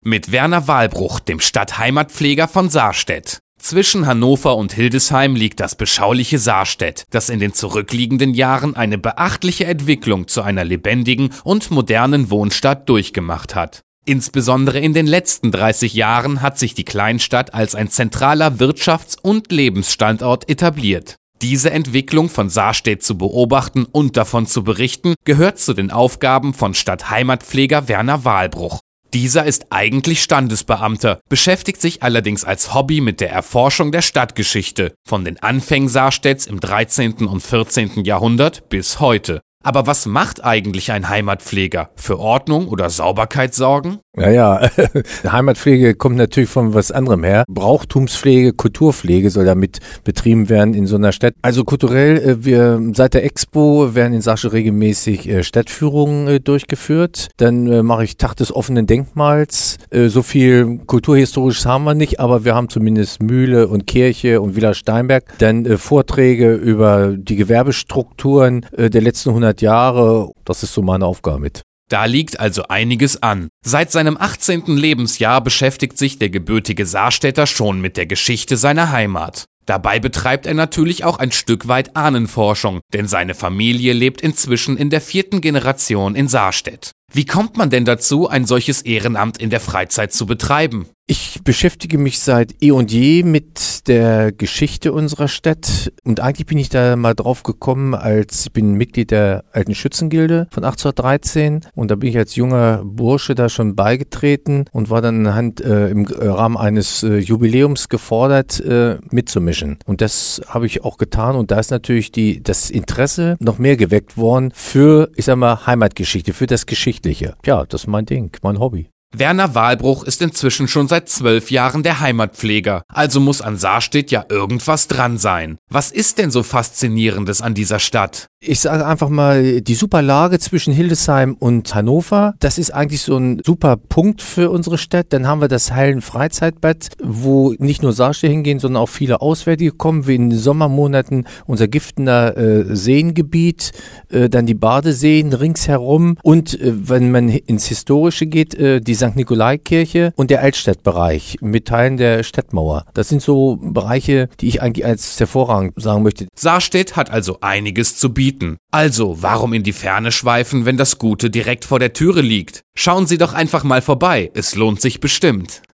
Mit Werner Wahlbruch, dem Stadtheimatpfleger von Sarstedt. Zwischen Hannover und Hildesheim liegt das beschauliche Sarstedt, das in den zurückliegenden Jahren eine beachtliche Entwicklung zu einer lebendigen und modernen Wohnstadt durchgemacht hat. Insbesondere in den letzten 30 Jahren hat sich die Kleinstadt als ein zentraler Wirtschafts- und Lebensstandort etabliert. Diese Entwicklung von Sarstedt zu beobachten und davon zu berichten, gehört zu den Aufgaben von Stadtheimatpfleger Werner Wahlbruch. Dieser ist eigentlich Standesbeamter, beschäftigt sich allerdings als Hobby mit der Erforschung der Stadtgeschichte, von den Anfängen Sarstedts im 13. und 14. Jahrhundert bis heute. Aber was macht eigentlich ein Heimatpfleger? Für Ordnung oder Sauberkeit sorgen? Ja, Heimatpflege kommt natürlich von was anderem her. Brauchtumspflege, Kulturpflege soll damit betrieben werden in so einer Stadt. Also kulturell, seit der Expo werden in Sarstedt regelmäßig Stadtführungen durchgeführt. Dann mache ich Tag des offenen Denkmals. So viel Kulturhistorisches haben wir nicht, aber wir haben zumindest Mühle und Kirche und Villa Steinberg. Dann Vorträge über die Gewerbestrukturen der letzten 100 Jahre. Das ist so meine Aufgabe mit. Da liegt also einiges an. Seit seinem 18. Lebensjahr beschäftigt sich der gebürtige Sarstädter schon mit der Geschichte seiner Heimat. Dabei betreibt er natürlich auch ein Stück weit Ahnenforschung, denn seine Familie lebt inzwischen in der 4. Generation in Sarstedt. Wie kommt man denn dazu, ein solches Ehrenamt in der Freizeit zu betreiben? Ich beschäftige mich seit eh und je mit der Geschichte unserer Stadt und eigentlich bin ich da mal drauf gekommen, ich bin Mitglied der Alten Schützengilde von 1813 und da bin ich als junger Bursche da schon beigetreten und war dann im Rahmen eines Jubiläums gefordert, mitzumischen. Und das habe ich auch getan und da ist natürlich das Interesse noch mehr geweckt worden für, Heimatgeschichte, für das Geschichtliche. Ja, das ist mein Ding, mein Hobby. Werner Wahlbruch ist inzwischen schon seit 12 Jahren der Heimatpfleger, also muss an Sarstedt ja irgendwas dran sein. Was ist denn so Faszinierendes an dieser Stadt? Ich sage einfach mal, die super Lage zwischen Hildesheim und Hannover, das ist eigentlich so ein super Punkt für unsere Stadt. Dann haben wir das Hallen-Freizeitbad, wo nicht nur Sarstedt hingehen, sondern auch viele Auswärtige kommen, wie in den Sommermonaten unser Giftener Seengebiet, dann die Badeseen ringsherum und wenn man ins Historische geht, die St. Nikolai-Kirche und der Altstadtbereich mit Teilen der Stadtmauer. Das sind so Bereiche, die ich eigentlich als hervorragend sagen möchte. Sarstedt hat also einiges zu bieten. Also, warum in die Ferne schweifen, wenn das Gute direkt vor der Türe liegt? Schauen Sie doch einfach mal vorbei, es lohnt sich bestimmt.